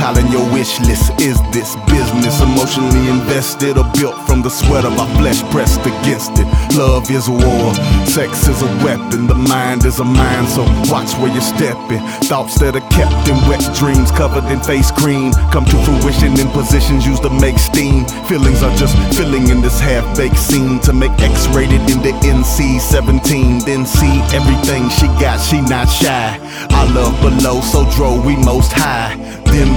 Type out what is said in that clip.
Compiling your wish list. Is this business emotionally invested or built from the sweat of our flesh pressed against it? Love is a war, sex is a weapon, the mind is a mine, so watch where you're stepping. Thoughts that are kept in wet dreams, covered in face cream, come to fruition in positions used to make steam. Feelings are just filling in this half-baked scene to make X-rated in the NC-17. Then see everything she got, she not shy. Our love below, so drove we most high.